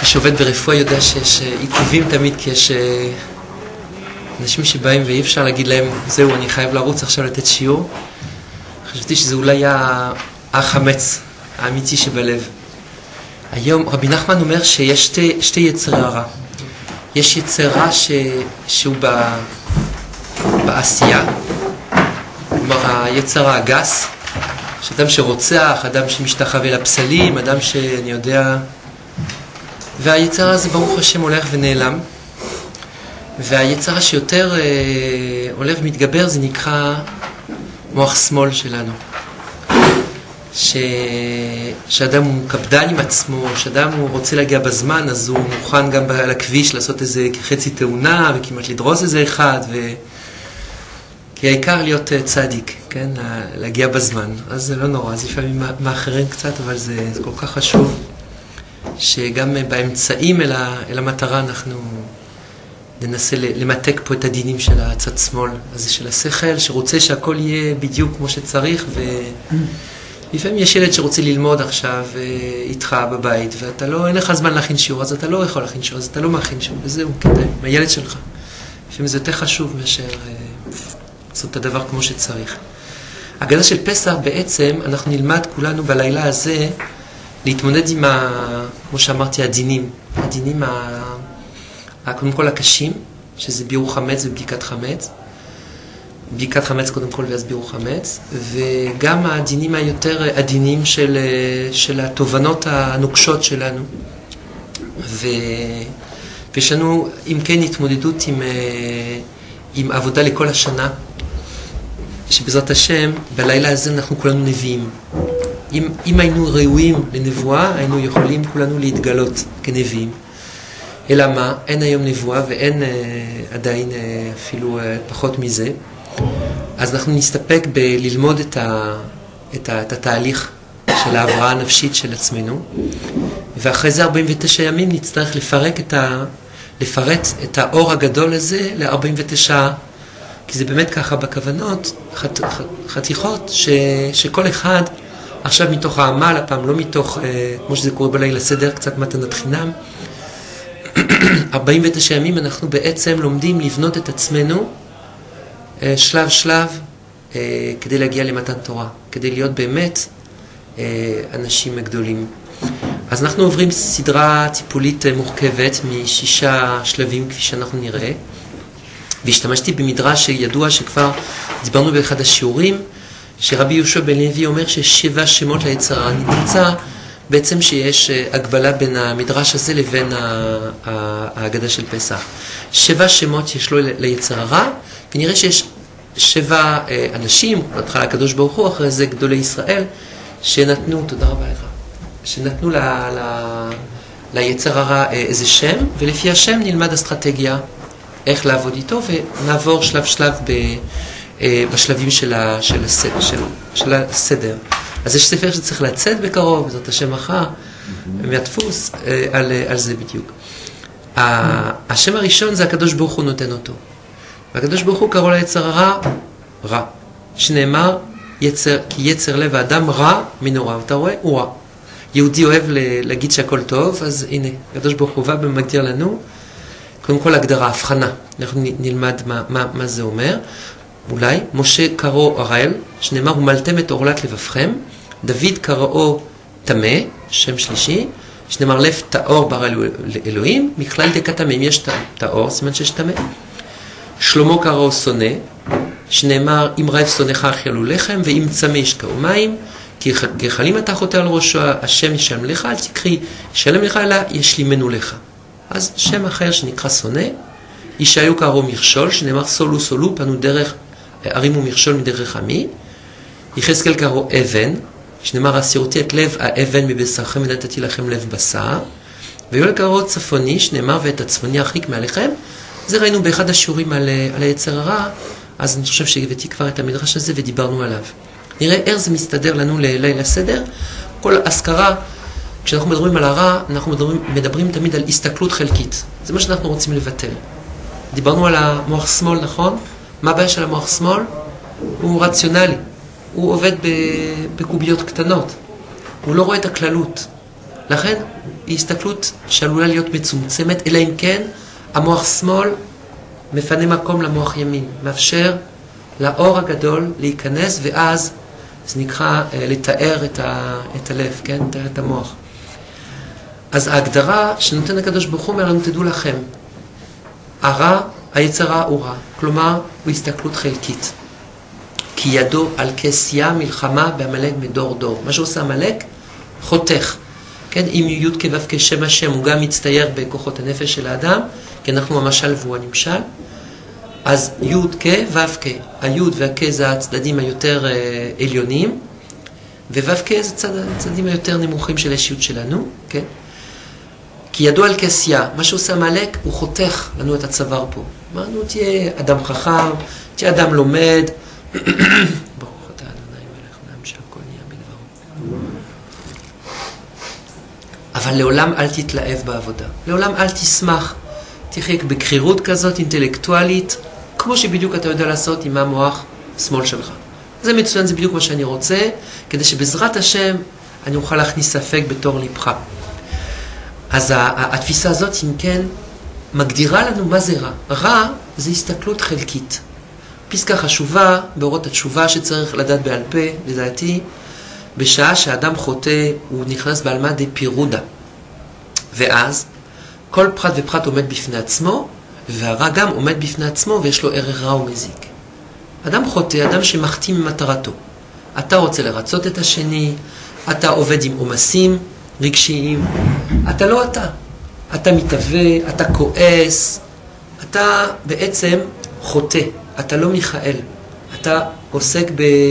מי שעובד ברפואה יודע שיש עיכובים תמיד, כי יש אנשים שבאים ואי אפשר להגיד להם, זהו, אני חייב לרוץ עכשיו לתת שיעור. חשבתי שזה אולי החמץ האמיתי שבלב. היום רבי נחמן אומר שיש שתי יצרי הרע. יש יצר רע שהוא בעשייה, כלומר היצר הגס, שאדם שרוצח, אדם שמשתחווה לפסלים, אדם שאני יודע, והיצר הזה ברוך השם הולך ונעלם. והיצר שיותר הולך ומתגבר זה נקרא מוח שמאל שלנו. שאדם הוא קפדן עם עצמו, שאדם הוא רוצה להגיע בזמן, אז הוא מוכן גם על הכביש לעשות איזה חצי תאונה וכמעט לדרוס איזה אחד, כי העיקר להיות צדיק, כן? להגיע בזמן. אז זה לא נורא, אז לפעמים מאחרים קצת, אבל זה כל כך חשוב שגם באמצעים אל המטרה אנחנו ננסה למתק פה את הדינים של הצד שמאל, אז של השכל שרוצה שהכל יהיה בדיוק כמו שצריך, ולפעמים יש ילד שרוצה ללמוד עכשיו איתך בבית, ואתה לא, אין לך זמן להכין שיעור, אז אתה לא יכול להכין שיעור, אז אתה לא מכין שיעור, וזהו, כדאי, מהילד שלך. לפעמים זה יותר חשוב מאשר לעשות את הדבר כמו שצריך. הגדה של פסח בעצם, אנחנו נלמד כולנו בלילה הזה, להתמודד עם, כמו שאמרתי, הדינים קודם כל הקשים, שזה בירור חמץ ובדיקת חמץ. בדיקת חמץ קודם כל ואז בירור חמץ, וגם הדינים היותר עדינים של התובנות הנוקשות שלנו. ויש לנו, אם כן, התמודדות עם עבודה לכל השנה, שבעזרת השם, בלילה הזה אנחנו כולנו נביאים. אם היינו ראויים לנבואה, היינו יכולים כולנו להתגלות כנביאים. אלא מה? אין היום נבואה ואין עדיין אפילו פחות מזה. אז אנחנו נסתפק בללמוד את התהליך של ההבראה הנפשית של עצמנו, ואחרי זה 49 ימים נצטרך לפרט את האור הגדול הזה ל-49, כי זה באמת ככה בכוונות, חתיכות שכל אחד עכשיו מתוך העמל, הפעם לא מתוך, כמו שזה קורה בליל הסדר, קצת מתנת חינם. 49 ימים אנחנו בעצם לומדים לבנות את עצמנו שלב שלב כדי להגיע למתן תורה, כדי להיות באמת אנשים גדולים. אז אנחנו עוברים סדרה טיפולית מורכבת מ6 שלבים כפי שאנחנו נראה, והשתמשתי במדרש שידוע שכבר דיברנו באחד השיעורים, שרבי יהושע בן לוי אומר ש7 שמות ליצר הרע. נמצא בעצם שיש הגבלה בין המדרש הזה לבין ההגדה של פסח. 7 שמות שיש לו ליצר הרע, ונראה שיש 7 אנשים, בהתחלה הקדוש ברוך הוא, אחרי זה גדולי ישראל, שנתנו, תודה רבה לך, שנתנו ליצר הרע איזה שם, ולפי השם נלמד אסטרטגיה איך לעבוד איתו, ונעבור שלב שלב בשלבים של הסדר. אז יש ספר שצריך לצאת בקרוב, זאת השם מחר, מהדפוס, על זה בדיוק. השם הראשון זה הקדוש ברוך הוא נותן אותו. והקדוש ברוך הוא קראו ליצר הרע, רע. שנאמר, כי יצר לב האדם רע מנורא. ואתה רואה? הוא רע. יהודי אוהב להגיד שהכל טוב, אז הנה, הקדוש ברוך הוא בא ומגדיר לנו, קודם כל הגדרה, הבחנה. אנחנו נלמד מה זה אומר. אולי, משה קראו הראל, שנאמר, ומלתם את עורלת לבבכם. דוד קראו תמה, שם שלישי, שנאמר, לב טהור ברא לאלוהים, מכלל דקה אם יש טהור, סימן שיש תמה. שלמה קראו שונא, שנאמר, אם רעב שונאך אכילו לחם, ואם צמא ישקעו מים, כי גחלים אתה חוטא על ראשו, השם ישלם לך, אל תקריא, ישלם לך, אלא ישלימנו לך. אז שם אחר שנקרא שונא, ישעיהו קראו מכשול, שנאמר, סולו, פנו דרך, הרימו מכשול מדרך עמי. יחזקאל קראו אבן, שנאמר, הסירותי את לב האבן מבשרכם ונתתי לכם לב בשר. ויואל קראו צפוני, שנאמר, ואת הצפוני הרחיק מעליכם. זה ראינו באחד השיעורים על היצר הרע, אז אני חושב שהבאתי כבר את המדרש הזה ודיברנו עליו. נראה איך זה מסתדר לנו לליל הסדר. כל הזכרה, כשאנחנו מדברים על הרע, אנחנו מדברים תמיד על הסתכלות חלקית. זה מה שאנחנו רוצים לבטל. דיברנו על המוח שמאל, נכון? מה הבעיה של המוח שמאל? הוא רציונלי. הוא עובד בקוביות קטנות. הוא לא רואה את הכללות. לכן היא הסתכלות שעלולה להיות מצומצמת, אלא אם כן המוח שמאל מפנה מקום למוח ימין, מאפשר לאור הגדול להיכנס, ואז זה נקרא לתאר את הלב, כן? לתאר את המוח. אז ההגדרה שנותן הקדוש ברוך הוא אומר לנו, תדעו לכם, הרע, היצר רע הוא רע, כלומר הוא הסתכלות חלקית. כי ידו על כסיה מלחמה בעמלק מדור דור. מה שעושה עמלק, חותך. כן, אם י' כו' כשם השם, הוא גם מצטייר בכוחות הנפש של האדם, כי אנחנו המשל והוא הנמשל. אז י' כ' ו' כ'. הי' והכ' זה הצדדים היותר עליונים, וו' כ' זה הצדדים היותר נמוכים של האישיות שלנו, כן? כי ידו על כסיה, מה שעושה עמלק, הוא חותך לנו את הצוואר פה. אמרנו, תהיה אדם חכם, תהיה אדם לומד, ברוך אתה ה' מלך העולם שהכל נהיה בדברו. אבל לעולם אל תתלהב בעבודה. לעולם אל תשמח. תחיה בקרירות כזאת אינטלקטואלית, כמו שבדיוק אתה יודע לעשות עם המוח שמאל שלך. זה מצוין, זה בדיוק מה שאני רוצה, כדי שבעזרת השם אני אוכל להכניס ספק בתור ליבך. אז התפיסה הזאת, אם כן, מגדירה לנו מה זה רע. רע זה הסתכלות חלקית. פסקה חשובה באורות התשובה שצריך לדעת בעל פה, לדעתי, בשעה שהאדם חוטא הוא נכנס בעלמא דפירודה. ואז כל פרט ופרט עומד בפני עצמו, והרע גם עומד בפני עצמו ויש לו ערך רע ומזיק. אדם חוטא, אדם שמחטיא ממטרתו. אתה רוצה לרצות את השני, אתה עובד עם עומסים רגשיים, אתה לא אתה. אתה מתהווה, אתה כועס, אתה בעצם חוטא, אתה לא מיכאל. אתה עוסק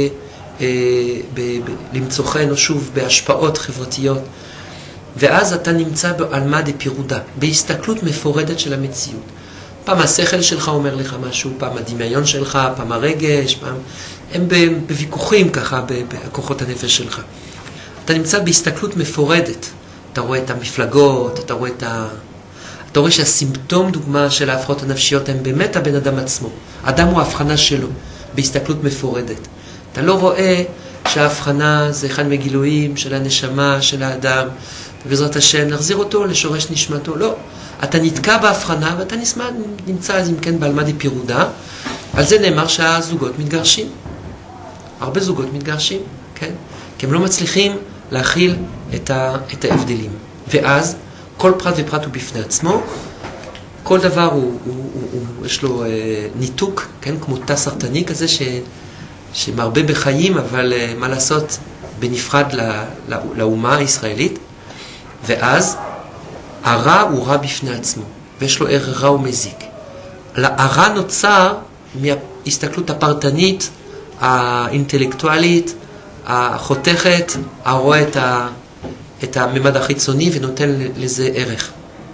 למצוא חן או שוב בהשפעות חברתיות. ואז אתה נמצא בעלמא דפירודה, בהסתכלות מפורדת של המציאות. פעם השכל שלך אומר לך משהו, פעם הדמיון שלך, פעם הרגש, פעם... הם בוויכוחים ככה, בכוחות הנפש שלך. אתה נמצא בהסתכלות מפורדת. אתה רואה את המפלגות, אתה רואה שהסימפטום דוגמה של ההפרעות הנפשיות הם באמת הבן אדם עצמו. האדם הוא ההבחנה שלו, בהסתכלות מפורדת. אתה לא רואה שההבחנה זה אחד מגילויים של הנשמה, של האדם, ובעזרת השם נחזיר אותו לשורש נשמתו. לא. אתה נתקע בהבחנה ואתה נמצא אז אם כן בעלמא דפירודה. על זה נאמר שהזוגות מתגרשים. הרבה זוגות מתגרשים, כן? כי הם לא מצליחים להכיל את ההבדלים. ואז כל פרט ופרט הוא בפני עצמו. כל דבר יש לו ניתוק, כן? כמו תא סרטני כזה שמרבה בחיים, אבל מה לעשות בנפרד לאומה הישראלית. ואז הרע הוא רע בפני עצמו, ויש לו ערך רע ומזיק. הרע נוצר מההסתכלות הפרטנית, האינטלקטואלית, החותכת, הרואה את הממד החיצוני ונותן לזה ערך.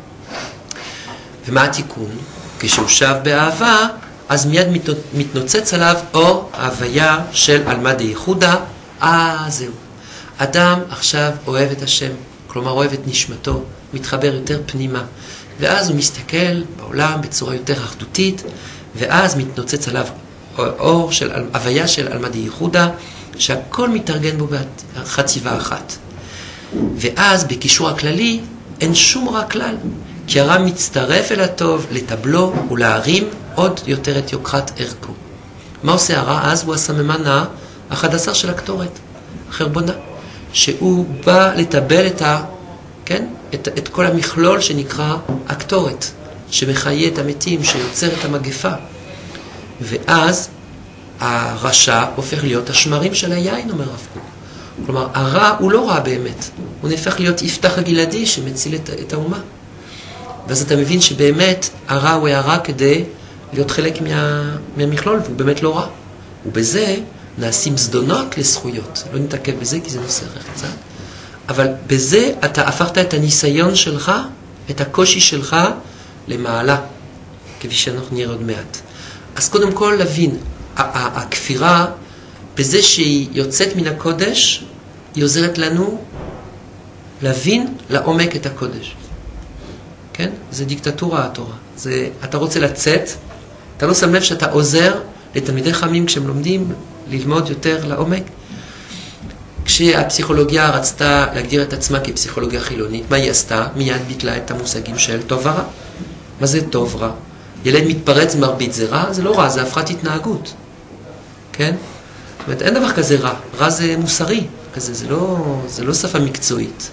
ומה התיקון? כשהוא שב באהבה, אז מיד מתנוצץ עליו אור ההוויה של עלמא דייחודה. זהו. אדם עכשיו אוהב את השם, כלומר אוהב את נשמתו, מתחבר יותר פנימה, ואז הוא מסתכל בעולם בצורה יותר אחדותית, ואז מתנוצץ עליו אור של הוויה של עלמא דייחודה, שהכל מתארגן בו בחציבה אחת. ואז בקישור הכללי אין שום רע כלל, כי הרע מצטרף אל הטוב לטבלו ולהרים עוד יותר את יוקרת ערכו. מה עושה הרע? אז הוא הסממן ה-11 של הקטורת, החרבונה, שהוא בא לטבל את כל המכלול שנקרא הקטורת, שמחיה את המתים, שיוצר את המגפה. ואז הרשע הופך להיות השמרים של היין, אומר הרב קוק. כלומר, הרע הוא לא רע באמת, הוא נהפך להיות יפתח הגלעדי שמציל את האומה. ואז אתה מבין שבאמת הרע הוא הרע כדי להיות חלק מהמכלול, והוא באמת לא רע. ובזה נעשים זדונות לזכויות. לא נתעכב בזה כי זה נושא אחר קצת. אבל בזה אתה הפכת את הניסיון שלך, את הקושי שלך, למעלה, כפי שאנחנו נראה עוד מעט. אז קודם כל להבין, הכפירה, בזה שהיא יוצאת מן הקודש, היא עוזרת לנו להבין לעומק את הקודש. כן? זה דיקטטורה התורה. אתה רוצה לצאת, אתה לא שם לב שאתה עוזר לתלמידי חמים כשהם לומדים ללמוד יותר לעומק. כשהפסיכולוגיה רצתה להגדיר את עצמה כפסיכולוגיה חילונית, מה היא עשתה? מיד ביטלה את המושגים של טוב ורע. מה זה טוב רע? ילד מתפרץ מרביץ זה רע? זה לא רע, זה הפרעת התנהגות. כן? זאת אומרת, אין דבר כזה רע. רע זה מוסרי. כזה, זה לא שפה מקצועית.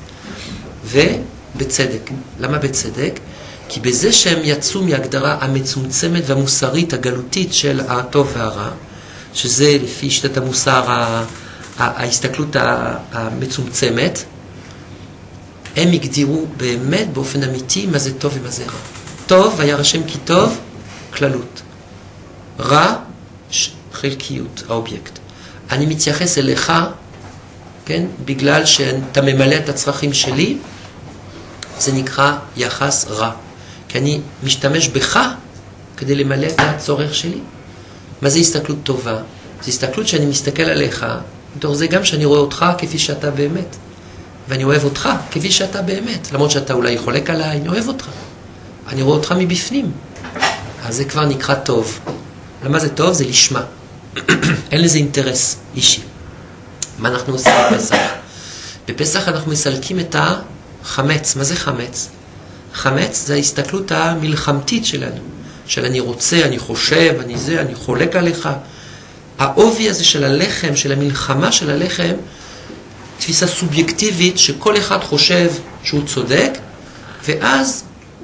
ובצדק. למה בצדק? כי בזה שהם יצאו מהגדרה המצומצמת והמוסרית הגלותית של הטוב והרע, שזה לפי שיטת המוסר, ההסתכלות המצומצמת, הם הגדירו באמת באופן אמיתי מה זה טוב ומה זה רע. טוב, היה רשם כי טוב, כללות. רע, חלקיות, האובייקט. אני מתייחס אליך, כן, בגלל שאתה ממלא את הצרכים שלי, זה נקרא יחס רע. כי אני משתמש בך כדי למלא את הצורך שלי. מה זה הסתכלות טובה? זה הסתכלות שאני מסתכל עליך, בתור זה גם שאני רואה אותך כפי שאתה באמת. ואני אוהב אותך כפי שאתה באמת. למרות שאתה אולי חולק עליי, אני אוהב אותך. אני רואה אותך מבפנים. אז זה כבר נקרא טוב. למה זה טוב? זה לשמה. אין לזה אינטרס אישי. מה אנחנו עושים בפסח? בפסח אנחנו מסלקים את החמץ. מה זה חמץ? חמץ זה ההסתכלות המלחמתית שלנו. של אני רוצה, אני חושב, אני חולק עליך. העובי הזה של הלחם, של המלחמה של הלחם, תפיסה סובייקטיבית שכל אחד חושב שהוא צודק, ואז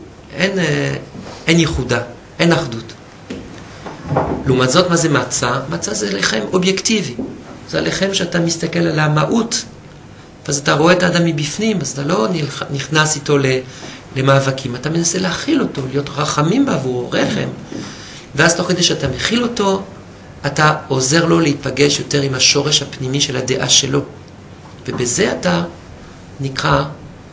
אין ייחודה, אין אחדות. לעומת זאת, מה זה מצה? מצה זה לחם אובייקטיבי. זה הלחם שאתה מסתכל על המהות, אז אתה רואה את האדם מבפנים, אז אתה לא נכנס איתו למאבקים, אתה מנסה להכיל אותו, להיות רחמים בעבור רחם, ואז תוך כדי שאתה מכיל אותו, אתה עוזר לו להיפגש יותר עם השורש הפנימי של הדעה שלו. ובזה אתה נקרא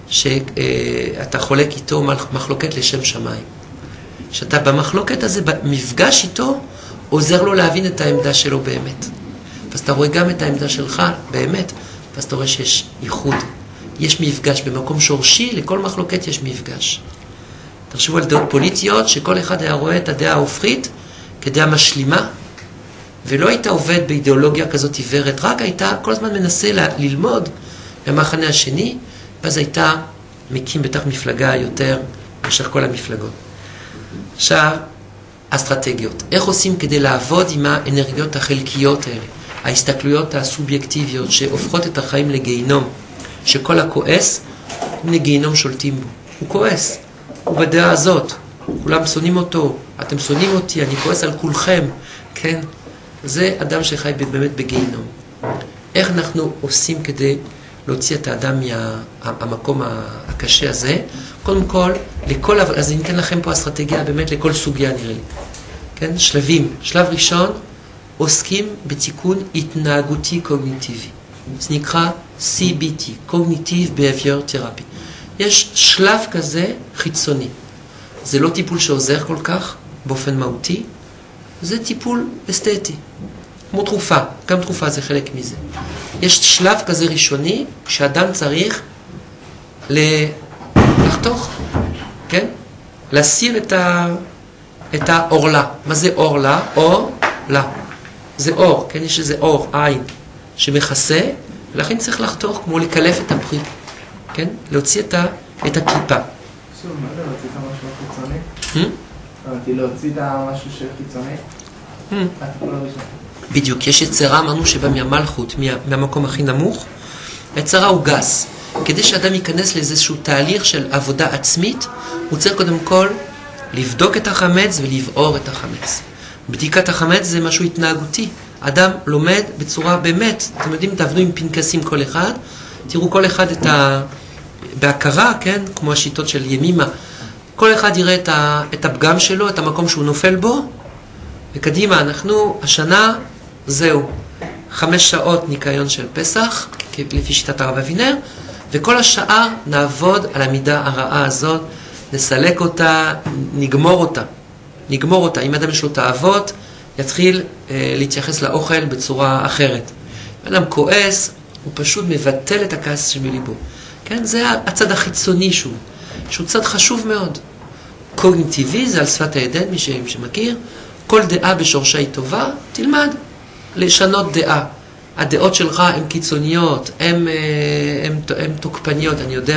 שאתה חולק איתו מחלוקת לשם שמיים. שאתה במחלוקת הזה, במפגש איתו, עוזר לו להבין את העמדה שלו באמת. ואז אתה רואה גם את העמדה שלך באמת, ואז אתה רואה שיש ייחוד. יש מפגש במקום שורשי, לכל מחלוקת יש מפגש. תחשבו על דעות פוליטיות, שכל אחד היה רואה את הדעה ההופכית כדעה משלימה, ולא היית עובד באידיאולוגיה כזאת עיוורת, רק הייתה כל הזמן מנסה ללמוד במחנה השני, ואז הייתה מקים בתוך מפלגה יותר מאשר כל המפלגות. עכשיו, אסטרטגיות. איך עושים כדי לעבוד עם האנרגיות החלקיות האלה? ההסתכלויות הסובייקטיביות שהופכות את החיים לגיהינום, שכל הכועס, הנה גיהינום שולטים בו. הוא כועס, הוא בדעה הזאת, כולם שונאים אותו, אתם שונאים אותי, אני כועס על כולכם, כן? זה אדם שחי באמת בגיהינום. איך אנחנו עושים כדי להוציא את האדם מהמקום הקשה הזה? קודם כל, אז אני אתן לכם פה אסטרטגיה באמת לכל סוגיה נראה לי. כן? שלבים. שלב ראשון, עוסקים בתיקון התנהגותי קוגניטיבי. זה נקרא CBT, Cognitive Behavior Therapy. יש שלב כזה חיצוני. זה לא טיפול שעוזר כל כך באופן מהותי, זה טיפול אסתטי. כמו תרופה, גם תרופה זה חלק מזה. יש שלב כזה ראשוני, שאדם צריך לחתוך, כן? להסיר את האורלה. מה זה אורלה? אור, לה. זה אור, כן? יש איזה אור, עין, שמכסה, ולכן צריך לחתוך כמו לקלף את הפרי, כן? להוציא את הקליפה. שוב, מה זה להוציא את המשהו חיצוני? אמרתי, להוציא את המשהו שחיצוני? הטיפול הראשון. בדיוק, יש יצרה, אמרנו שבא מהמלכות, מהמקום הכי נמוך. היצרה הוא גס. כדי שאדם ייכנס לאיזשהו תהליך של עבודה עצמית, הוא צריך קודם כל לבדוק את החמץ ולבעור את החמץ. בדיקת החמץ זה משהו התנהגותי. אדם לומד בצורה באמת, אתם יודעים, תעבדו עם פנקסים כל אחד, תראו כל אחד בהכרה, כן, כמו השיטות של ימימה, כל אחד יראה את הפגם שלו, את המקום שהוא נופל בו, וקדימה, אנחנו, השנה, זהו, 5 שעות ניקיון של פסח, לפי שיטת הרב אבינר, וכל השאר נעבוד על המידה הרעה הזאת, נסלק אותה, נגמור אותה. אם אדם יש לו תאוות, יתחיל להתייחס לאוכל בצורה אחרת. אדם כועס, הוא פשוט מבטל את הכעס שמליבו. כן? זה הצד החיצוני שהוא צד חשוב מאוד. קוגניטיבי, זה על שפת הידן, מי שמכיר. כל דעה בשורשה היא טובה, תלמד לשנות דעה. הדעות שלך הן קיצוניות, הן תוקפניות, אני יודע.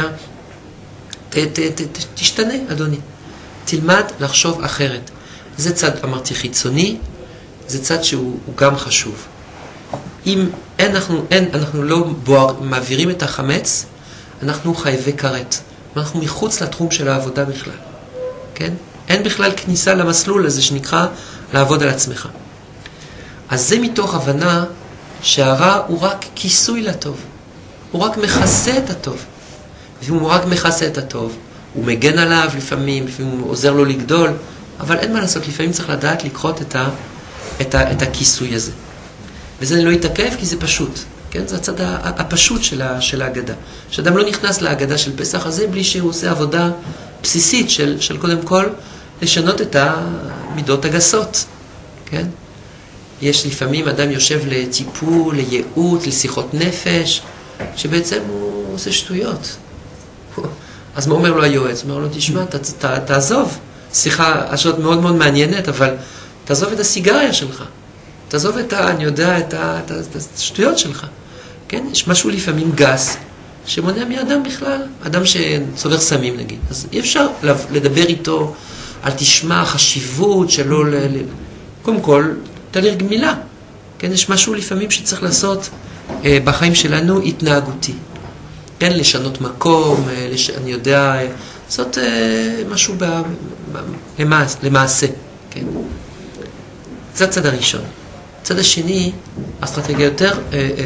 תשתנה, אדוני. תלמד לחשוב אחרת. זה צד, אמרתי, חיצוני, זה צד שהוא גם חשוב. אם אנחנו לא מעבירים את החמץ, אנחנו חייבי כרת. אנחנו מחוץ לתחום של העבודה בכלל. כן? אין בכלל כניסה למסלול הזה שנקרא לעבוד על עצמך. אז זה מתוך הבנה שהרע הוא רק כיסוי לטוב. הוא רק מכסה את הטוב. ואם הוא רק מכסה את הטוב, הוא מגן עליו לפעמים הוא עוזר לו לגדול, אבל אין מה לעשות, לפעמים צריך לדעת לקחות את הכיסוי הזה. וזה לא יתעכב כי זה פשוט. כן? זה הצד הפשוט של ההגדה. שאדם לא נכנס להגדה של פסח הזה בלי שהוא עושה עבודה בסיסית של קודם כל לשנות את המידות הגסות. כן? יש לפעמים אדם יושב לטיפול, לייעוץ, לשיחות נפש, שבעצם הוא עושה שטויות. אז מה אומר לו היועץ? הוא אומר לו, תשמע, תעזוב. שיחה השעות מאוד מאוד מעניינת, אבל תעזוב את הסיגריה שלך. תעזוב אני יודע, את השטויות שלך. כן? יש משהו לפעמים גס, שמונע מאדם בכלל. אדם שצובר סמים נגיד. אז אי אפשר לדבר איתו על תשמע חשיבות שלא קודם כל, תהליך גמילה. כן? יש משהו לפעמים שצריך לעשות בחיים שלנו התנהגותי. כן? לשנות מקום, אני יודע, לעשות משהו למעשה. כן? זה הצד הראשון. הצד השני, אסטרטגיה יותר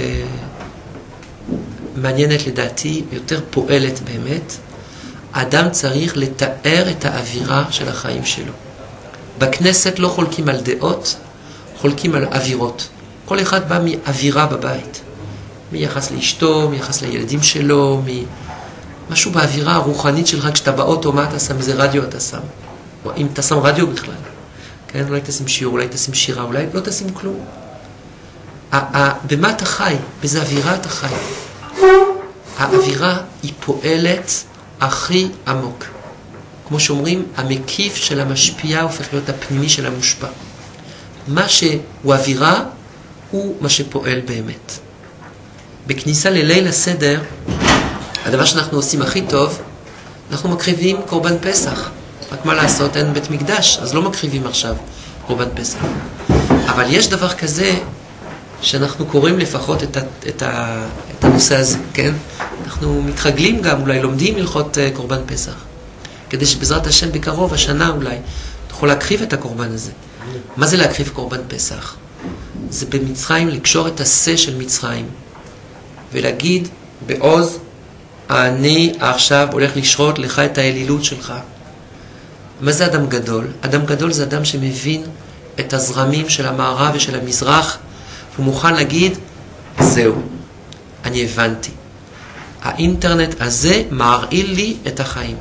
מעניינת לדעתי, יותר פועלת באמת. האדם צריך לתאר את האווירה של החיים שלו. בכנסת לא חולקים על דעות, חולקים על אווירות. כל אחד בא מאווירה בבית. מיחס לאשתו, מיחס לילדים שלו, משהו באווירה הרוחנית שלך. כשאתה באוטו, מה אתה שם? איזה רדיו אתה שם? או אם אתה שם רדיו בכלל. כן? אולי תשים שיעור, אולי תשים שירה, אולי לא תשים כלום. במה אתה חי? באיזה אווירה אתה חי? האווירה היא פועלת הכי עמוק. כמו שאומרים, המקיף של המשפיע הופך להיות הפנימי של המושפע. מה שהוא אווירה הוא מה שפועל באמת. בכניסה לליל הסדר, הדבר שאנחנו עושים הכי טוב, אנחנו מקריבים קורבן פסח. רק מה לעשות, אין בית מקדש, אז לא מקריבים עכשיו קורבן פסח. אבל יש דבר כזה שאנחנו קוראים לפחות את הנושא הזה, כן? אנחנו מתרגלים גם, אולי לומדים הלכות קורבן פסח. כדי שבעזרת השם בקרוב, השנה אולי, תוכל להקריב את הקורבן הזה. מה זה להקריב קורבן פסח? זה במצרים לקשור את השה של מצרים, ולהגיד בעוז, אני עכשיו הולך לשרות לך את האלילות שלך. מה זה אדם גדול? אדם גדול זה אדם שמבין את הזרמים של המערב ושל המזרח, והוא מוכן להגיד, זהו, אני הבנתי. האינטרנט הזה מערעיל לי את החיים.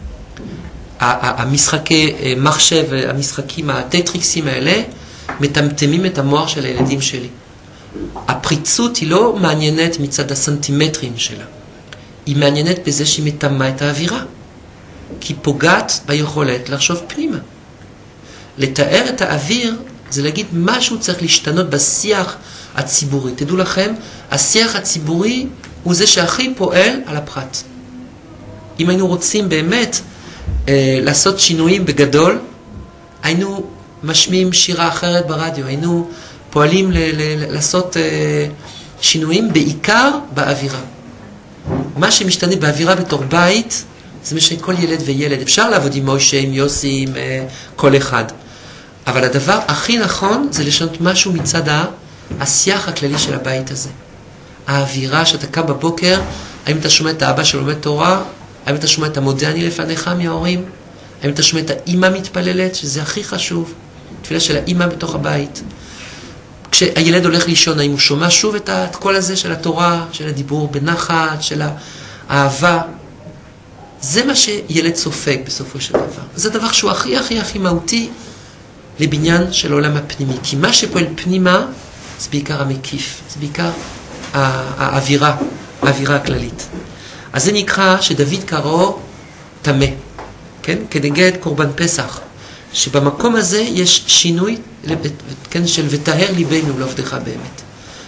המשחקי מחשב, המשחקים, הטטריקסים האלה, מטמטמים את המוח של הילדים שלי. הפריצות היא לא מעניינת מצד הסנטימטרים שלה. היא מעניינת בזה שהיא מטמאה את האווירה. כי פוגעת ביכולת לחשוב פנימה. לתאר את האוויר זה להגיד משהו צריך להשתנות בשיח הציבורי. תדעו לכם, השיח הציבורי הוא זה שהכי פועל על הפרט. אם היינו רוצים באמת לעשות שינויים בגדול, היינו משמיעים שירה אחרת ברדיו, היינו פועלים לעשות שינויים בעיקר באווירה. מה שמשתנה באווירה בתור בית, זה מה שכל ילד וילד. אפשר לעבוד עם מוישה, עם יוסי, עם כל אחד. אבל הדבר הכי נכון זה לשנות משהו מצד השיח הכללי של הבית הזה. האווירה שאתה קם בבוקר, האם אתה שומע את האבא שלומד תורה, האם אתה שומע את המודה אני לפניך מההורים, האם אתה שומע את האמא מתפללת, שזה הכי חשוב, תפילה של האמא בתוך הבית. כשהילד הולך לישון, האם הוא שומע שוב את כל הזה של התורה, של הדיבור בנחת, של האהבה. זה מה שילד סופג בסופו של דבר. זה דבר שהוא הכי הכי הכי מהותי לבניין של העולם הפנימי. כי מה שפועל פנימה זה בעיקר המקיף, זה בעיקר האווירה, האווירה הכללית. אז זה נקרא שדוד קראו טמא, כן? כנגד קורבן פסח. שבמקום הזה יש שינוי, כן, של ותהר ליבנו לעבדך באמת.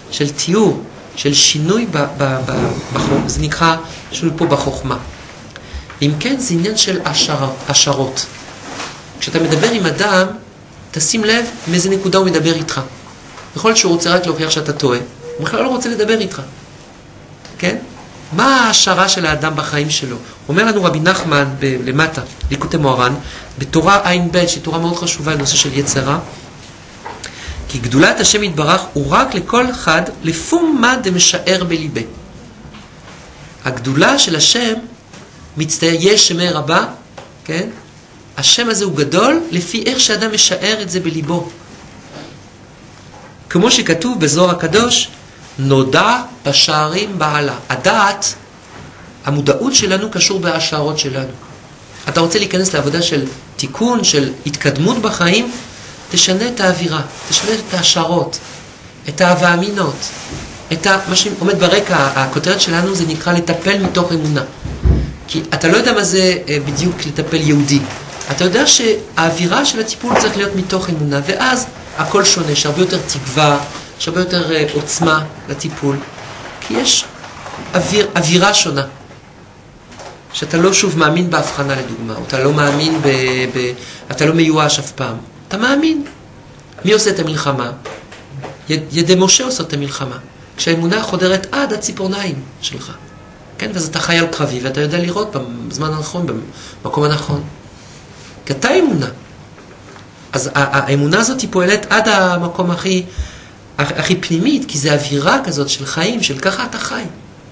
של תיאור, של שינוי זה נקרא שינוי פה בחוכמה. אם כן, זה עניין של השערות. כשאתה מדבר עם אדם, תשים לב מאיזה נקודה הוא מדבר איתך. יכול להיות שהוא רוצה רק להוכיח שאתה טועה, הוא בכלל לא רוצה לדבר איתך. כן? מה ההשערה של האדם בחיים שלו? אומר לנו רבי נחמן למטה, ליקוטי מוהר"ן, בתורה עין ב' שהיא תורה מאוד חשובה לנושא של יצרה, כי גדולת השם יתברך הוא רק לכל אחד לפום מה דמשאר בליבה. הגדולה של השם מצטייר, יש שמי רבה, כן? השם הזה הוא גדול לפי איך שאדם משאר את זה בליבו. כמו שכתוב בזוהר הקדוש, נודע בשערים בעלה. הדעת, המודעות שלנו קשור בהשערות שלנו. אתה רוצה להיכנס לעבודה של תיקון, של התקדמות בחיים, תשנה את האווירה, תשנה את ההשערות, את האמינות, מה שעומד ברקע, הכותרת שלנו זה נקרא לטפל מתוך אמונה. כי אתה לא יודע מה זה בדיוק לטפל יהודי. אתה יודע שהאווירה של הטיפול צריך להיות מתוך אמונה, ואז הכל שונה, שהרבה יותר תקווה, שהרבה יותר עוצמה לטיפול. כי יש אווירה שונה. שאתה לא שוב מאמין בהבחנה לדוגמה, או אתה לא מאמין אתה לא מיואש אף פעם. אתה מאמין. מי עושה את המלחמה? ידי משה עושה את המלחמה. כשהאמונה חודרת עד הציפורניים שלך. כן? ואז אתה חייל קרבי, ואתה יודע לראות בזמן הנכון, במקום הנכון. כי אתה אמונה. אז האמונה הזאת היא פועלת עד המקום הכי פנימית, כי זה אווירה כזאת של חיים, של ככה אתה חי.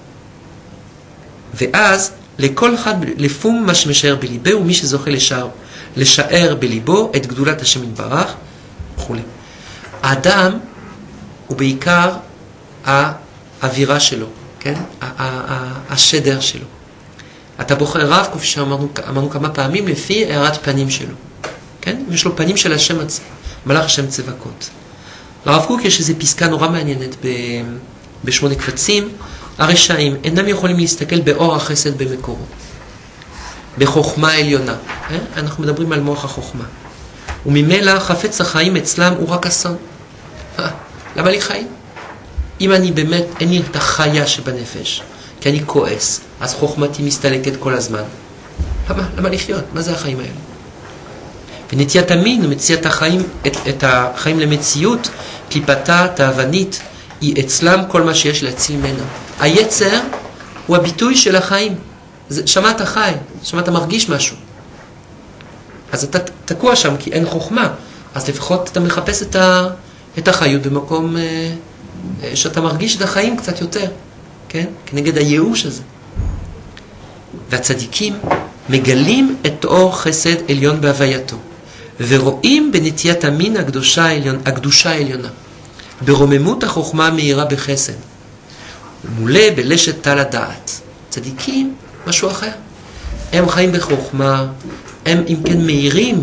ואז לכל אחד, לפום מה שמשאר בליבו, הוא מי שזוכה לשאר בליבו את גדולת השם יתברך וכו'. האדם הוא בעיקר האווירה שלו, כן? השדר שלו. אתה בוחר רב, כפי שאמרנו כמה פעמים, לפי הערת פנים שלו. כן? יש לו פנים של השם, מלאך השם צבקות. לרב קוק יש איזו פסקה נורא מעניינת בשמונה קבצים. הרשעים אינם יכולים להסתכל באור החסד במקורו, בחוכמה עליונה. אנחנו מדברים על מוח החוכמה. וממילא חפץ החיים אצלם הוא רק אסון. למה לי חיים? אם אני באמת, אין לי את החיה שבנפש, כי אני כועס, אז חוכמתי מסתלקת כל הזמן. למה לחיות? מה זה החיים האלה? ונטיית המין ומציאת החיים, את החיים למציאות, קליפתה, תאוונית, היא אצלם כל מה שיש להציל ממנו. היצר הוא הביטוי של החיים. שמעת חי, שמעת מרגיש משהו. אז אתה תקוע שם כי אין חוכמה. אז לפחות אתה מחפש את החיות במקום שאתה מרגיש את החיים קצת יותר. כן? כנגד הייאוש הזה. והצדיקים מגלים את אור חסד עליון בהווייתו. ורואים בנטיית המין הקדושה העליונה. ברוממות החוכמה המאירה בחסד. מולא בלשת תל הדעת. צדיקים, משהו אחר. הם חיים בחוכמה, הם אם כן מאירים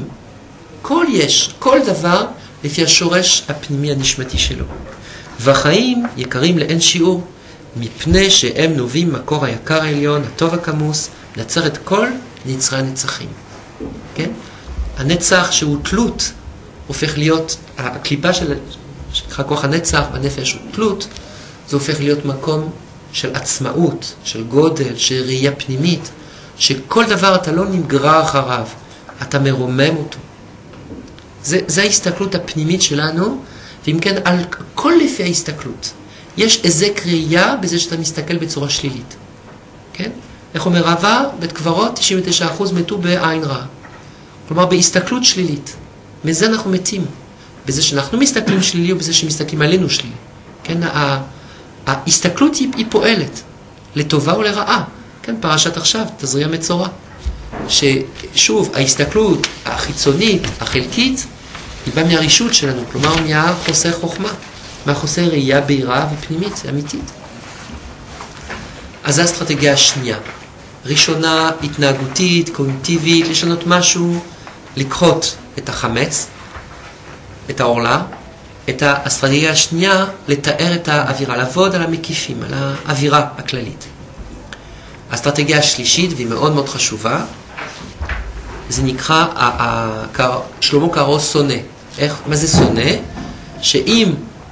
כל דבר לפי השורש הפנימי הנשמתי שלו. והחיים יקרים לאין שיעור, מפני שהם נובעים מקור היקר העליון, הטוב הכמוס, נצר את כל נצרי הנצחים. כן? הנצח שהוא תלות, הופך להיות, הקליפה שנקרא כוח הנצח בנפש הוא תלות, זה הופך להיות מקום של עצמאות, של גודל, של ראייה פנימית, שכל דבר אתה לא נגרר אחריו, אתה מרומם אותו. זה ההסתכלות הפנימית שלנו, ואם כן, על כל לפי ההסתכלות. יש איזה ראייה בזה שאתה מסתכל בצורה שלילית. כן? איך אומר רבא? בית קברות 99% מתו בעין רעה. כלומר, בהסתכלות שלילית. מזה אנחנו מתים. בזה שאנחנו מסתכלים שלילי, או בזה שמסתכלים עלינו שלילי. כן? ההסתכלות היא פועלת, לטובה או לרעה. כן? פרשת עכשיו, תזריע מצורע. ששוב, ההסתכלות החיצונית, החלקית, היא באה מהרישות שלנו, כלומר מהחוסר חוכמה, מהחוסר ראייה בהירה ופנימית, אמיתית. אז זו האסטרטגיה השנייה. ראשונה, התנהגותית, קוגניטיבית, לשנות משהו, לקחות את החמץ, את העורלה. את האסטרטגיה השנייה, לתאר את האווירה, לעבוד על המקיפים, על האווירה הכללית. האסטרטגיה השלישית, והיא מאוד מאוד חשובה, זה נקרא, שלמה קראו שונא. מה זה שונא? שאם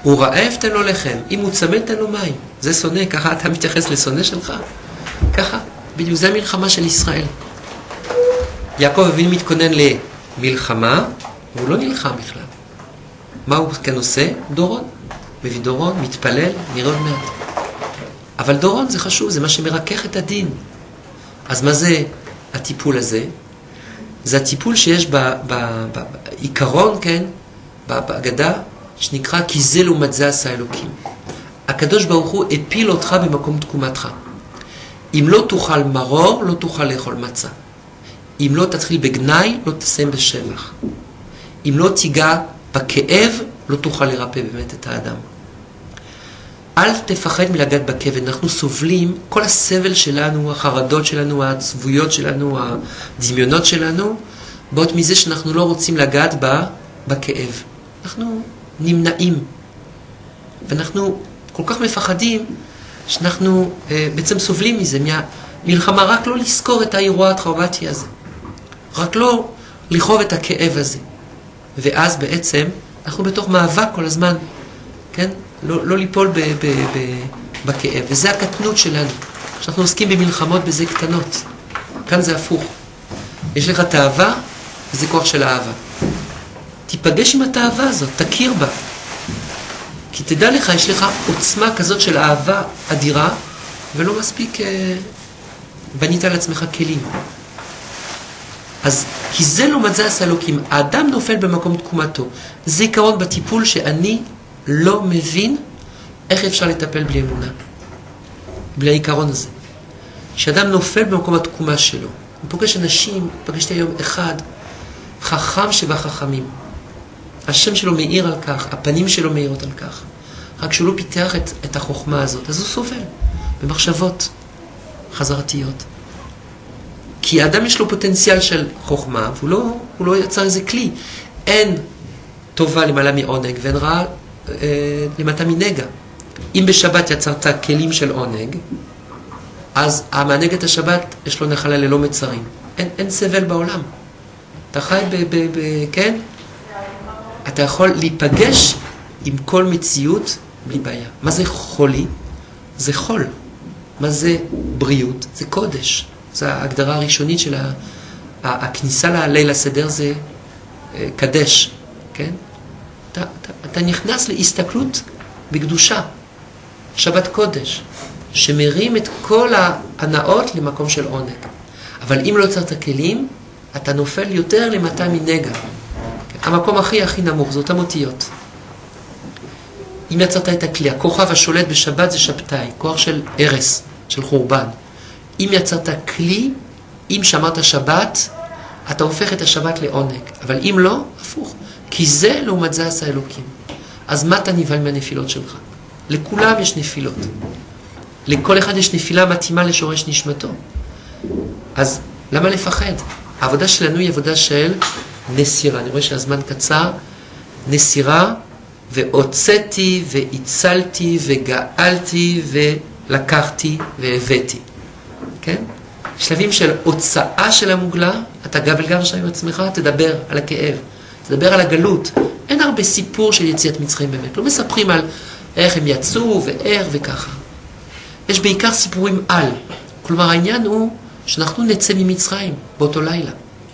הוא רעב, תן לו לחם. אם הוא צמא, תן לו מים. זה שונא, ככה אתה מתייחס לשונא שלך? ככה, בדיוק, זה המלחמה של ישראל. יעקב אבינו מתכונן למלחמה, והוא לא נלחם בכלל. מה הוא כן עושה? דורון. מביא דורון, מתפלל, נראה עוד מעט. אבל דורון זה חשוב, זה מה שמרכך את הדין. אז מה זה הטיפול הזה? זה הטיפול שיש בעיקרון, כן, בהגדה, שנקרא כי זה לעומת זה עשה אלוקים. הקדוש ברוך הוא הפיל אותך במקום תקומתך. אם לא תאכל מרור, לא תוכל לאכול מצה. אם לא תתחיל בגנאי, לא תסיים בשבח. אם לא תיגע בכאב, לא תוכל לרפא באמת את האדם. אל תפחד מלגעת בכאב. אנחנו סובלים, כל הסבל שלנו, החרדות שלנו, העצבויות שלנו, הדמיונות שלנו, באות מזה שאנחנו לא רוצים לגעת בכאב. אנחנו נמנעים. ואנחנו כל כך מפחדים שאנחנו בעצם סובלים מזה, מהמלחמה, רק לא לזכור את האירוע הטראומטי הזה. רק לא לחוב את הכאב הזה. ואז בעצם אנחנו בתוך מאבק כל הזמן, כן? לא ליפול בכאב. וזה הקטנות שלנו. כשאנחנו עוסקים במלחמות בזה קטנות. כאן זה הפוך. יש לך תאווה, וזה כוח של האהבה. תיפגש עם התאווה הזאת, תכיר בה. כי תדע לך, יש לך עוצמה כזאת של אהבה אדירה, ולא מספיק בנית על עצמך כלים. אז כי זה לעומת זה עשה אלוקים. האדם נופל במקום תקומתו. זה עיקרון בטיפול שאני לא מבין איך אפשר לטפל בלי אמונה. בלי העיקרון הזה. כשאדם נופל במקום התקומה שלו, הוא פוגש אנשים, פגשתי היום אחד, חכם שבחכמים. השם שלו מאיר על כך, הפנים שלו מאירות על כך. רק שהוא לא פיתח את החוכמה הזאת, אז הוא סובל במחשבות חזרתיות. כי האדם יש לו פוטנציאל של חוכמה, והוא לא יצר איזה כלי. אין טובה למעלה מעונג, ואין רע למטה מנגע. אם בשבת יצרת כלים של עונג, אז המענג את השבת יש לו נחלה ללא מצרים. אין סבל בעולם. אתה חי כן? אתה יכול להיפגש עם כל מציאות בלי בעיה. מה זה חולי? זה חול. מה זה בריאות? זה קודש. זו ההגדרה הראשונית של הכניסה לליל הסדר, זה קדש. כן? אתה נכנס להסתכלות בקדושה. שבת קודש. שמרים את כל ההנאות למקום של עונג. אבל אם לא יצרת כלים, אתה נופל יותר למטה מנגע. המקום הכי נמוך, זה אותם אותיות. אם יצרת את הכלי, הכוכב השולט בשבת זה שבתאי, כוח של הרס, של חורבן. אם יצרת כלי, אם שמרת שבת, אתה הופך את השבת לעונג. אבל אם לא, הפוך. כי זה לעומת זה עשה אלוקים. אז מה אתה נבהל מהנפילות שלך? לכולם יש נפילות. לכל אחד יש נפילה מתאימה לשורש נשמתו. אז למה לפחד? העבודה שלנו היא עבודה של נסירה. אני רואה שהזמן קצר. נסירה, והוצאתי, והצלתי, וגאלתי, ולקחתי, והבאתי. כן? שלבים של הוצאה של המוגלה, אתה גבל שם עם עצמך, תדבר על הכאב, תדבר על הגלות. אין הרבה סיפור של יציאת מצרים באמת. לא מספרים על איך הם יצאו, ואיך וככה. יש בעיקר סיפורים על. כלומר, העניין הוא שאנחנו נצא ממצרים באותו לילה.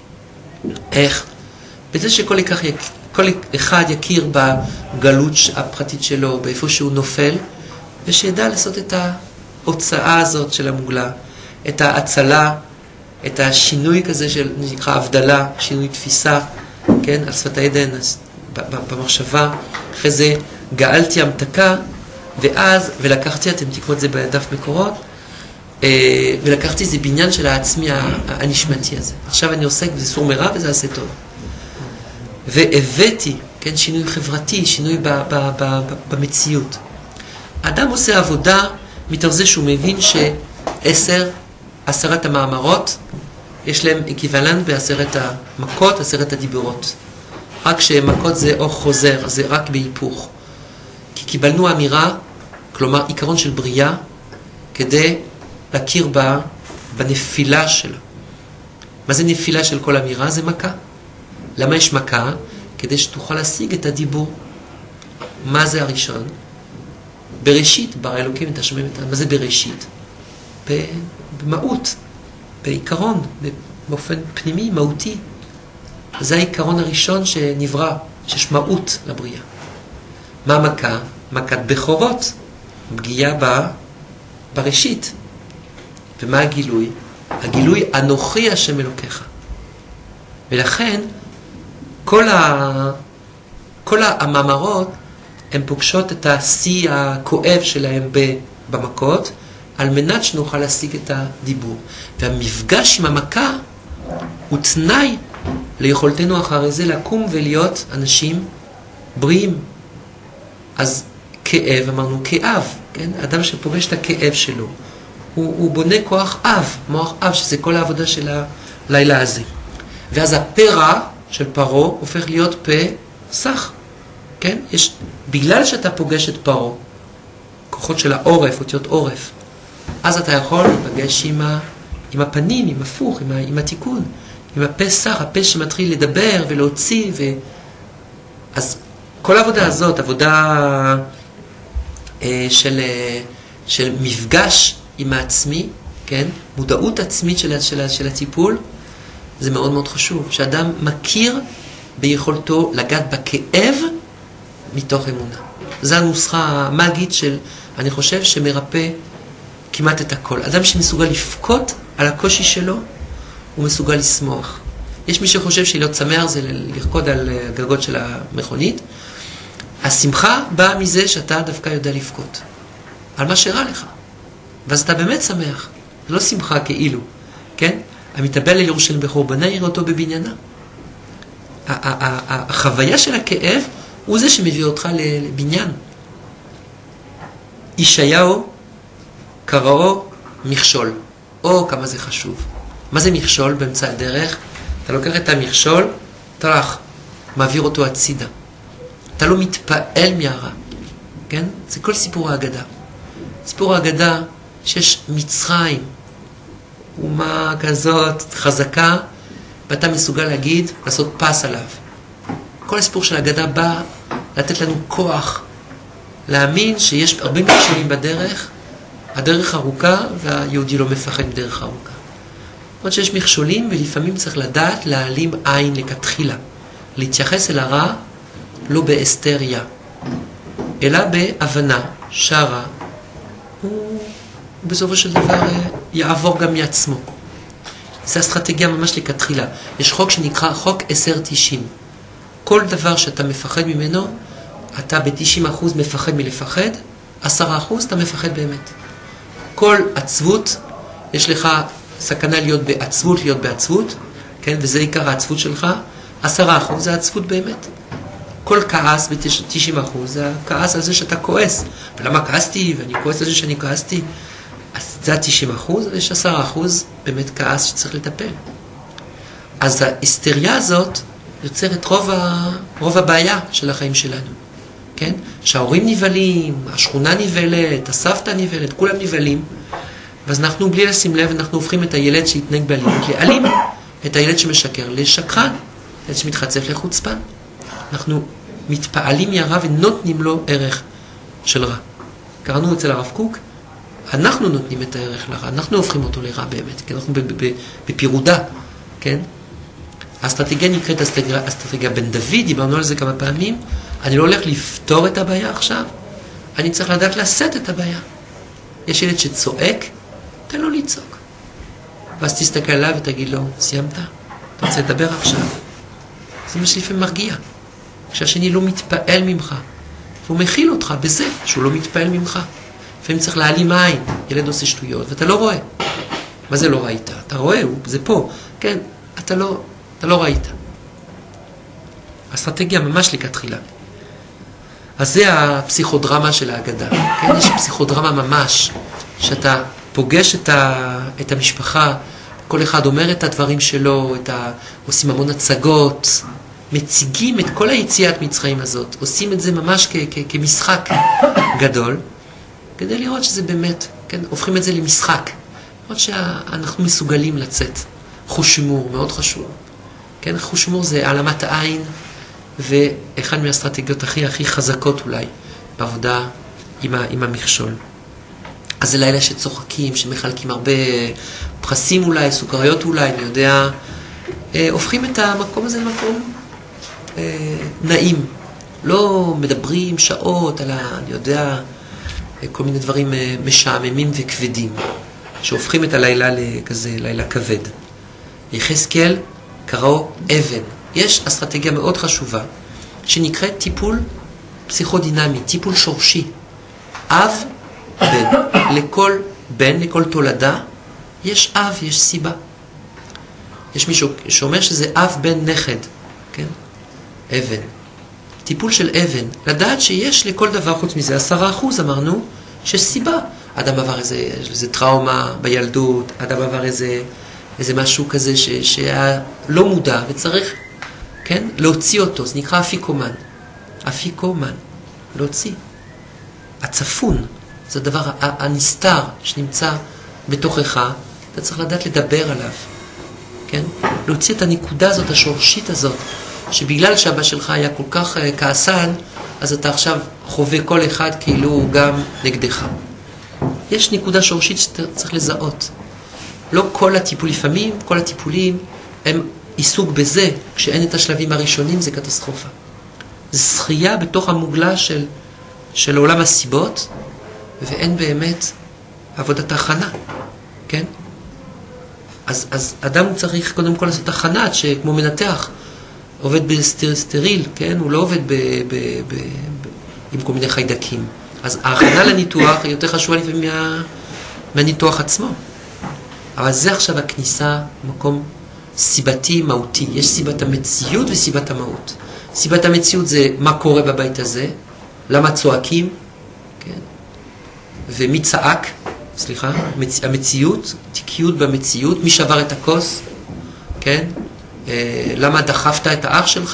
איך? בזה שכל אחד יכיר בגלות הפרטית שלו, באיפה שהוא נופל, ושידע לעשות את ההוצאה הזאת של המוגלה, את ההצלה, את השינוי כזה של נקרא הבדלה, שינוי תפיסה, כן, על שפת העדן, במחשבה. אחרי זה גאלתי המתקה, ואז, ולקחתי, אתם תקראו את זה בדף מקורות, ולקחתי איזה בניין של העצמי הנשמתי הזה. עכשיו אני עוסק בזה סור מרע וזה עשה טוב. והבאתי, כן, שינוי חברתי, שינוי במציאות. האדם עושה עבודה מתוך זה שהוא מבין שעשרת המאמרות, יש להם אקיוולנט בעשרת המכות, 10 הדיברות. רק שמכות זה או חוזר, זה רק בהיפוך. כי קיבלנו אמירה, כלומר עיקרון של בריאה, כדי להכיר בנפילה שלה. מה זה נפילה של כל אמירה? זה מכה. למה יש מכה? כדי שתוכל להשיג את הדיבור. מה זה הראשון? בראשית, ברא אלוקים את השמיים ואת הארץ. מה זה בראשית? במהות, בעיקרון, באופן פנימי, מהותי. זה העיקרון הראשון שנברא, שיש מהות לבריאה. מה המכה? מכת בכורות, פגיעה בראשית. ומה הגילוי? הגילוי אנוכי השם אלוקיך. ולכן כל המאמרות הן פוגשות את השיא הכואב שלהם במכות, על מנת שנוכל להשיג את הדיבור. והמפגש עם המכה הוא תנאי ליכולתנו אחרי זה לקום ולהיות אנשים בריאים. אז כאב, אמרנו כאב, כן? אדם שפוגש את הכאב שלו, הוא בונה כוח אב, מוח אב, שזה כל העבודה של הלילה הזה. ואז הפרע של פרעה הופך להיות פסח, כן? בגלל שאתה פוגש את פרעה, כוחות של העורף, אותיות עורף, אז אתה יכול לפגש עם הפנים, עם הפוך, עם התיקון, עם הפסח, הפה שמתחיל לדבר ולהוציא. אז כל העבודה הזאת, עבודה של מפגש עם העצמי, כן? מודעות עצמית של הטיפול, זה מאוד מאוד חשוב. שאדם מכיר ביכולתו לגעת בכאב מתוך אמונה. זו הנוסחה המאגית של, אני חושב, שמרפא כמעט את הכל. אדם שמסוגל לפקוט על הקושי שלו, הוא מסוגל לשמוח. יש מי שחושב שלהיות שמח זה לרקוד על הגגות של המכונית. השמחה באה מזה שאתה דווקא יודע לפקוט על מה שרע לך. ואז אתה באמת שמח. זה לא שמחה כאילו, כן? המתאבל לירושלים בחורבנה יראה אותו בבניינה. החוויה של הכאב הוא זה שמביא אותך לבניין. ישעיהו קראו מכשול. כמה זה חשוב. מה זה מכשול באמצע הדרך? אתה לוקח את המכשול, אתה מעביר אותו הצידה. אתה לא מתפעל מהרע. כן? זה כל סיפור ההגדה. סיפור ההגדה שיש מצרים, אומה כזאת חזקה, ואתה מסוגל להגיד, לעשות פס עליו. כל הסיפור של ההגדה בא לתת לנו כוח, להאמין שיש הרבה מכשולים בדרך, הדרך ארוכה, והיהודי לא מפחד מדרך ארוכה. עוד שיש מכשולים, ולפעמים צריך לדעת להעלים עין לכתחילה. להתייחס אל הרע, לא באסתריה, אלא בהבנה שהרע הוא בסופו של דבר יעבור גם מעצמו. זו אסטרטגיה ממש לכתחילה. יש חוק שנקרא חוק 10-90. כל דבר שאתה מפחד ממנו, אתה ב-90% מפחד מלפחד, 10% אתה מפחד באמת. כל עצבות, יש לך סכנה להיות בעצבות, כן? וזה עיקר העצבות שלך. 10% זה העצבות באמת. כל כעס ב-90% זה הכעס על זה שאתה כועס. ולמה כעסתי? ואני כועס על זה שאני כעסתי. אז זה 90%, ויש 10% באמת כעס שצריך לטפל. אז ההיסטריה הזאת יוצרת רוב הבעיה של החיים שלנו. כן? שההורים נבלים, השכונה נבלת, הסבתא נבלת, כולם נבלים. ואז אנחנו בלי לשים לב, אנחנו הופכים את הילד שהתנהג באלימות לאלים, את הילד שמשקר לשקרן, הילד שמתחצף לחוצפן. אנחנו מתפעלים מהרע ונותנים לו ערך של רע. קראנו אצל הרב קוק, אנחנו נותנים את הערך לרע, אנחנו הופכים אותו לרע באמת, כי אנחנו בפירודה, כן? האסטרטגיה נקראת אסטרטגיה בן דוד, דיברנו על זה כמה פעמים. אני לא הולך לפתור את הבעיה עכשיו, אני צריך לדעת לשאת את הבעיה. יש ילד שצועק, תן לו לצעוק. ואז תסתכל עליו ותגיד לו, סיימת? אתה רוצה לדבר עכשיו? זה מה שלפעמים מרגיע. כשהשני לא מתפעל ממך, והוא מכיל אותך בזה שהוא לא מתפעל ממך. לפעמים צריך להעלים עין, ילד עושה שטויות, ואתה לא רואה. מה זה לא ראית? אתה רואה, זה פה. כן, אתה לא ראית. אסטרטגיה ממש לכתחילה. אז זה הפסיכודרמה של ההגדה. כן, יש פסיכודרמה ממש, שאתה פוגש את המשפחה, כל אחד אומר את הדברים שלו, עושים המון הצגות, מציגים את כל היציאת מצרים הזאת, עושים את זה ממש כמשחק גדול, כדי לראות שזה באמת, כן, הופכים את זה למשחק, לראות שאנחנו מסוגלים לצאת. חוש שימור, מאוד חשוב. כן, חוש שימור זה העלמת העין, ואחד מהאסטרטגיות הכי חזקות אולי, בעבודה עם המכשול. אז זה לילה שצוחקים, שמחלקים הרבה פרסים אולי, סוכריות אולי, אני יודע, הופכים את המקום הזה למקום נעים. לא מדברים שעות על אני יודע, כל מיני דברים משעממים וכבדים, שהופכים את הלילה לכזה לילה כבד. יחזקאל קראו אבן. יש אסטרטגיה מאוד חשובה, שנקראת טיפול פסיכודינמי, טיפול שורשי. אב, בן. לכל בן, לכל תולדה, יש אב, יש סיבה. יש מישהו שאומר שזה אב, בן, נכד. כן? אבן. טיפול של אבן. לדעת שיש לכל דבר חוץ מזה 10% אמרנו, שיש סיבה. אדם עבר איזה טראומה בילדות, אדם עבר איזה משהו כזה שהיה לא מודע וצריך, כן? להוציא אותו. זה נקרא אפיקומן. אפיקומן. להוציא. הצפון. זה הדבר הנסתר שנמצא בתוכך, אתה צריך לדעת לדבר עליו, כן? להוציא את הנקודה הזאת, השורשית הזאת, שבגלל שאבא שלך היה כל כך כעסן, אז אתה עכשיו חווה כל אחד כאילו הוא גם נגדך. יש נקודה שורשית שאתה צריך לזהות. לא כל הטיפול, לפעמים כל הטיפולים הם עיסוק בזה, כשאין את השלבים הראשונים זה קטסטרופה. זה שחייה בתוך המוגלה של עולם הסיבות, ואין באמת עבודת הכנה, כן? אז אדם צריך קודם כל לעשות הכנה, שכמו מנתח, עובד בסטריל, כן? הוא לא עובד עם כל מיני חיידקים. אז ההכנה לניתוח היא יותר חשובה לפעמים מהניתוח עצמו. אבל זה עכשיו הכניסה, מקום סיבתי, מהותי. יש סיבת המציאות וסיבת המהות. סיבת המציאות זה מה קורה בבית הזה, למה צועקים, כן? ומי צעק, סליחה, המציאות, תיקיות במציאות, מי שבר את הכוס, כן? למה דחפת את האח שלך?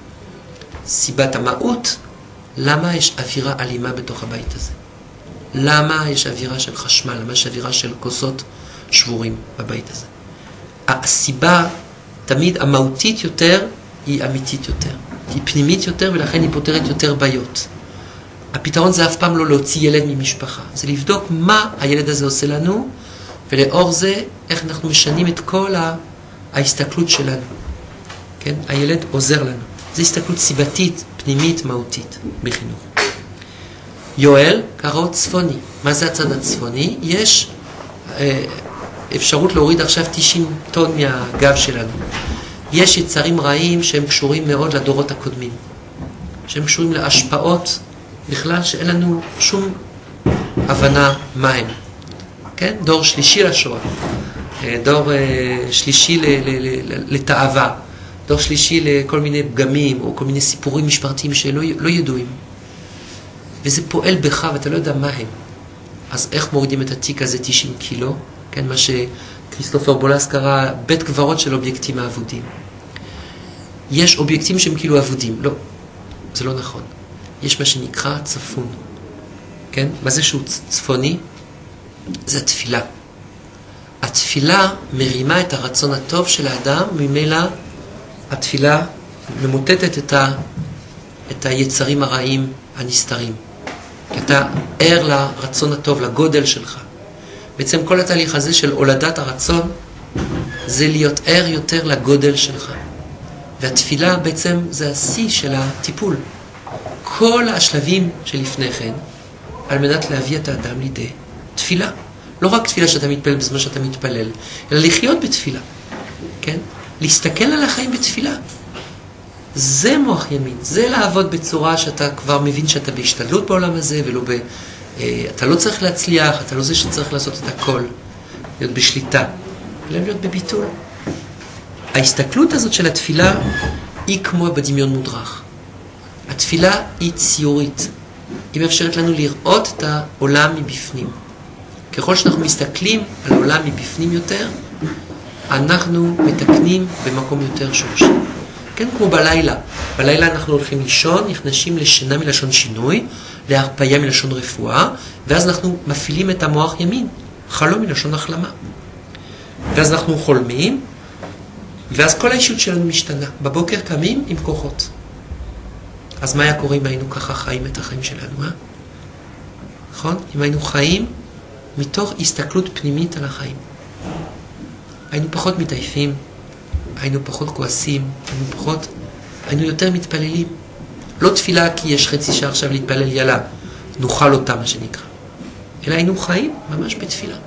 סיבת המהות, למה יש אווירה אלימה בתוך הבית הזה? למה יש אווירה של חשמל? למה יש אווירה של כוסות שבורים בבית הזה? הסיבה תמיד המהותית יותר היא אמיתית יותר, היא פנימית יותר ולכן היא פותרת יותר בעיות. הפתרון זה אף פעם לא להוציא ילד ממשפחה, זה לבדוק מה הילד הזה עושה לנו, ולאור זה איך אנחנו משנים את כל ההסתכלות שלנו. כן? הילד עוזר לנו. זו הסתכלות סיבתית, פנימית, מהותית, בחינוך. יואל קראו צפוני. מה זה הצד הצפוני? יש אפשרות להוריד עכשיו 90 טון מהגב שלנו. יש יצרים רעים שהם קשורים מאוד לדורות הקודמים. שהם קשורים להשפעות בכלל שאין לנו שום הבנה מה הם. כן? דור שלישי לשואה. דור שלישי לתאווה. דור שלישי לכל מיני פגמים או כל מיני סיפורים משפחתיים שלא ידועים. וזה פועל בך ואתה לא יודע מה הם. אז איך מורידים את התיק הזה 90 קילו? כן, מה שכריסטופר בולס קרא בית קברות של אובייקטים האבודים. יש אובייקטים שהם כאילו אבודים. לא, זה לא נכון. יש מה שנקרא צפון. כן? מה זה שהוא צפוני? זה התפילה. התפילה מרימה את הרצון הטוב של האדם, ממילא התפילה ממוטטת את היצרים הרעים הנסתרים. כי אתה ער לרצון הטוב, לגודל שלך. בעצם כל התהליך הזה של הולדת הרצון, זה להיות ער יותר לגודל שלך. והתפילה בעצם זה השיא של הטיפול. כל השלבים שלפני כן, על מנת להביא את האדם לידי תפילה. לא רק תפילה שאתה מתפלל בזמן שאתה מתפלל, אלא לחיות בתפילה. כן? להסתכל על החיים בתפילה. זה מוח ימין. זה לעבוד בצורה שאתה כבר מבין שאתה בהשתדלות בעולם הזה, ולא אתה לא צריך להצליח, אתה לא זה שצריך לעשות את הכל. להיות בשליטה. אלא להיות בביטול. ההסתכלות הזאת של התפילה היא כמו בדמיון מודרך. התפילה היא ציורית. היא מאפשרת לנו לראות את העולם מבפנים. ככל שאנחנו מסתכלים על העולם מבפנים יותר, אנחנו מתקנים במקום יותר שורשי. כן, כמו בלילה. בלילה אנחנו הולכים לישון, נכנסים לשינה מלשון שינוי, להרפאיה מלשון רפואה, ואז אנחנו מפעילים את המוח ימין, חלום מלשון החלמה. ואז אנחנו חולמים, ואז כל האישות שלנו משתנה. בבוקר קמים עם כוחות. אז מה היה קורה אם היינו ככה חיים את החיים שלנו, נכון? אם היינו חיים מתוך הסתכלות פנימית על החיים. היינו פחות מתעייפים, היינו פחות כועסים, היינו יותר מתפללים. לא תפילה כי יש חצי שעה עכשיו להתפלל, יאללה, נאכל אותה, מה שנקרא. אלא היינו חיים ממש בתפילה.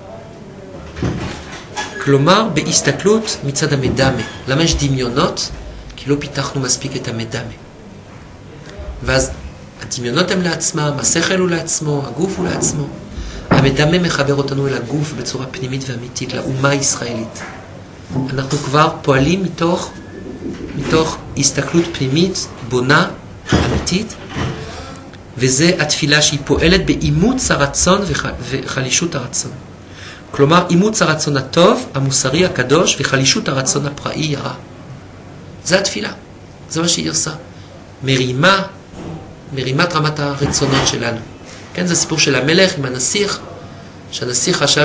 כלומר, בהסתכלות מצד המדמה. למה יש דמיונות? כי לא פיתחנו מספיק את המדמה. ואז הדמיונות הם לעצמם, השכל הוא לעצמו, הגוף הוא לעצמו. המדמה מחבר אותנו אל הגוף בצורה פנימית ואמיתית, לאומה הישראלית. אנחנו כבר פועלים מתוך הסתכלות פנימית, בונה, אמיתית, וזה התפילה שהיא פועלת באימוץ הרצון וחלישות הרצון. כלומר, אימוץ הרצון הטוב, המוסרי, הקדוש, וחלישות הרצון הפראי, הרע. זה התפילה. זה מה שהיא עושה. מרימת רמת הרצונות שלנו. כן, זה סיפור של המלך עם הנסיך, שהנסיך חשב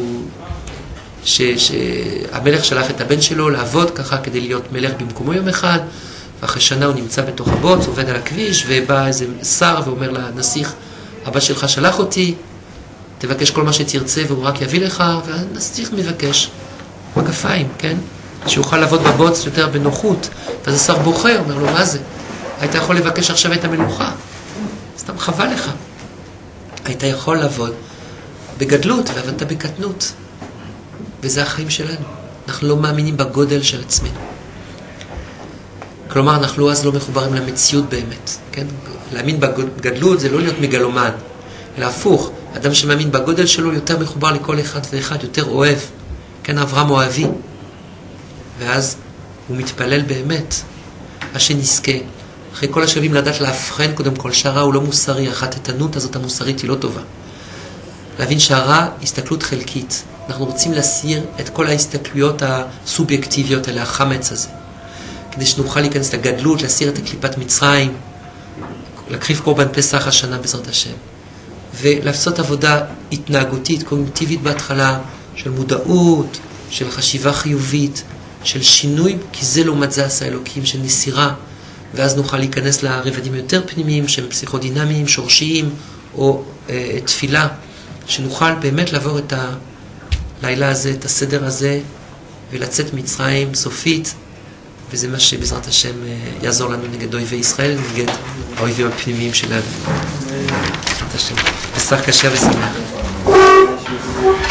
שהמלך שלח את הבן שלו לעבוד ככה כדי להיות מלך במקומו יום אחד, ואחרי שנה הוא נמצא בתוך הבוץ, עובד על הכביש, ובא איזה שר ואומר לנסיך, אבא שלך שלח אותי, תבקש כל מה שתרצה והוא רק יביא לך, והנסיך מבקש מגפיים, כן? שיוכל לעבוד בבוץ יותר בנוחות. ואז השר בוכה, אומר לו, מה זה? היית יכול לבקש עכשיו את המלוכה. סתם חבל לך. היית יכול לעבוד בגדלות ועבדת בקטנות. וזה החיים שלנו. אנחנו לא מאמינים בגודל של עצמנו. כלומר, אנחנו אז לא מחוברים למציאות באמת. כן? להאמין בגדלות זה לא להיות מגלומן, אלא הפוך. אדם שמאמין בגודל שלו יותר מחובר לכל אחד ואחד, יותר אוהב. כן, אברהם אוהבי. ואז הוא מתפלל באמת. שנזכה. אחרי כל השלבים לדעת להבחן, קודם כל שהרע הוא לא מוסרי, החטטנות הזאת המוסרית היא לא טובה. להבין שהרע הסתכלות חלקית. אנחנו רוצים להסיר את כל ההסתכלויות הסובייקטיביות האלה, החמץ הזה. כדי שנוכל להיכנס לגדלות, להסיר את הקליפת מצרים, להקריב קורבן פסח השנה בעזרת השם. ולעשות עבודה התנהגותית, קוגניטיבית בהתחלה, של מודעות, של חשיבה חיובית, של שינוי, כי זה לעומת זה עשה אלוקים, של נסירה, ואז נוכל להיכנס לרבדים יותר פנימיים, שהם פסיכודינמיים, שורשיים, או תפילה, שנוכל באמת לעבור את הלילה הזה, את הסדר הזה, ולצאת מצרים סופית, וזה מה שבעזרת השם יעזור לנו נגד אויבי ישראל, נגד האויבים הפנימיים שלנו. בעזרת השם. פסח כשר ושמח.